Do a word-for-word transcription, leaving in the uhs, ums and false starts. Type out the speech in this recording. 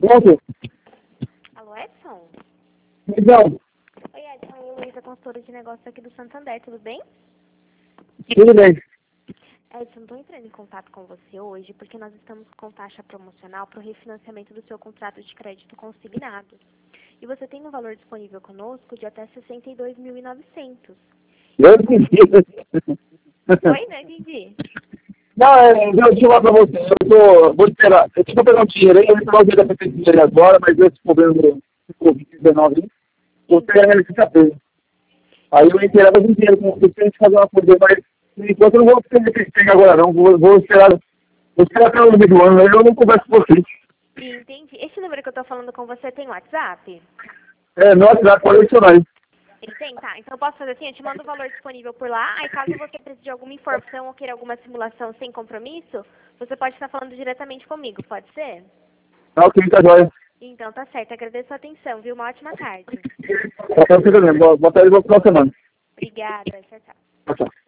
Pronto? Alô, Edson? Então, Oi, Edson, eu Luísa, consultora de negócios aqui do Santander, tudo bem? tudo bem. Edson, estou entrando em contato com você hoje porque nós estamos com taxa promocional para o refinanciamento do seu contrato de crédito consignado. E você tem um valor disponível conosco de até sessenta e dois mil e novecentos. Eu entendi. Oi, não entendi. Não, é, eu te falar pra você, eu tô, vou esperar. Eu tô pegando dinheiro aí, eu vou pegar o dinheiro da prefeitura agora, mas esse problema do covid dezenove aí, vou pegar ele quinta-feira. Aí eu esperava o dinheiro com você pra gente fazer uma coisa, mas por enquanto eu não vou pegar agora não, vou, vou esperar, vou esperar até o meio do ano, aí eu não converso com você. Entendi. Esse número que eu estou falando com você tem WhatsApp? É, nossa, já colecionar. Ele tem? Tá. Então eu posso fazer assim, eu te mando o valor disponível por lá, aí caso você precise de alguma informação ou queira alguma simulação sem compromisso, você pode estar falando diretamente comigo, pode ser? Tá ok, tá jóia. Então tá certo, agradeço a atenção, viu? Uma ótima tarde. Tá, tá, tá, boa tarde, boa final de semana. Obrigada, tchau, tchau. Tchau, tchau.